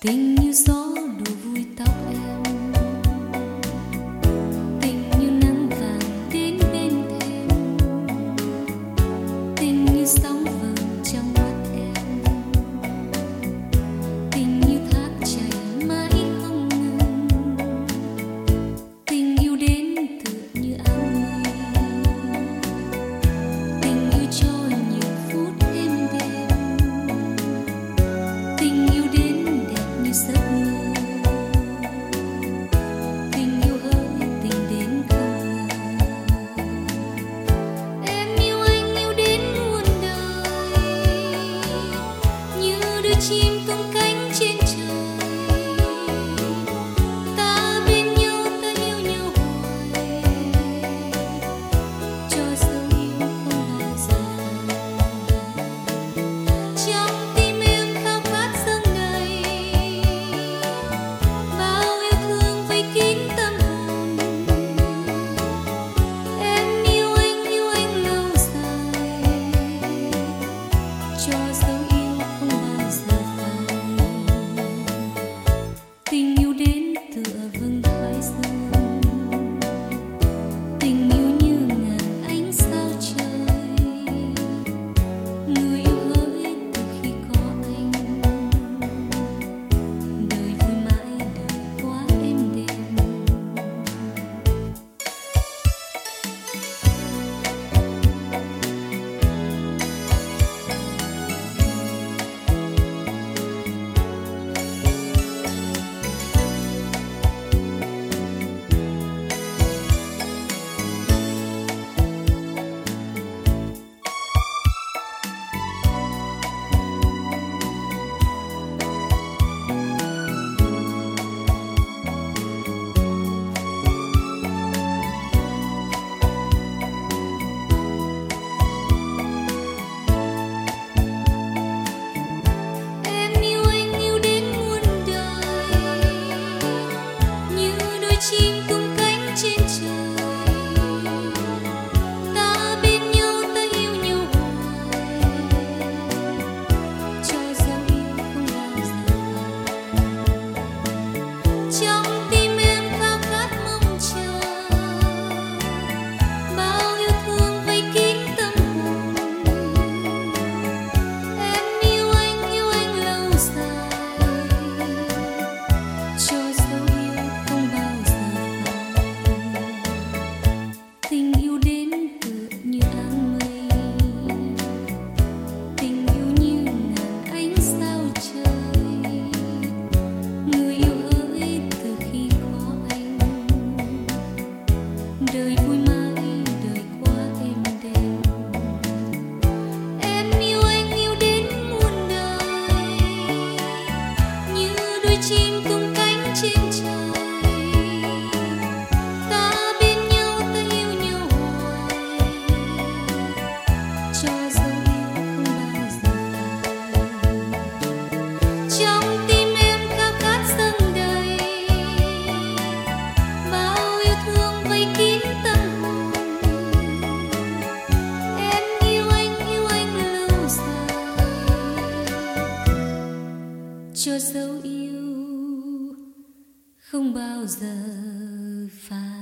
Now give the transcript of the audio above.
Tình như gió đùa vui tóc em, tình như nắng vàng đến bên thềm, tình như sóng vờn trong mắt em, tình như thác chảy mãi không ngừng, tình yêu đến tựa như áng mây, tình yêu cho nhiều phút êm đềm, tình yêu đến đẹp như giấc mơ, tình yêu hỡi tình đến không ngờ. Em yêu anh yêu đến muôn đời, như đôi chim tung cánh trên trời. Ta bên nhau ta yêu nhau hoài, cho dấu yêu không bao giờ phai. Trong tim em khao khát dâng đầy, bao yêu thương vây kín tâm hồn. Em yêu anh lâu dài, cho dấu yêu không bao giờ phai. Tình yêu đến tựa vầng thái dương, tình yêu như ngàn ánh sao trời. Người yêu hỡi từ khi có anh, đời vui mãi đời quá êm đềm. Em yêu anh yêu đến muôn đời, như đôi chim tung cánh trên trời. Ta bên nhau ta yêu nhau hoài, cho dấu yêu không bao giờ phai. Trong tim em khao khát mong chờ, bao yêu thương vây kín tâm hồn. Em yêu anh lâu dài, cho dấu yêu không bao giờ phai. Tình yêu đến tựa như áng mây, tình yêu như ngàn ánh sao trời. Người yêu hỡi từ khi có anh, đời vui mãi đời quá êm đềm. Em yêu anh yêu đến muôn đời, như đôi chim tung cánh trên trời. Ta bên nhau ta yêu nhau hoài, cho dấu yêu không bao giờ phai. Trong tim em khao khát dâng đầy, bao yêu thương vây kín tâm hồn. Em yêu anh lâu dài, cho dấu yêu không bao giờ phai.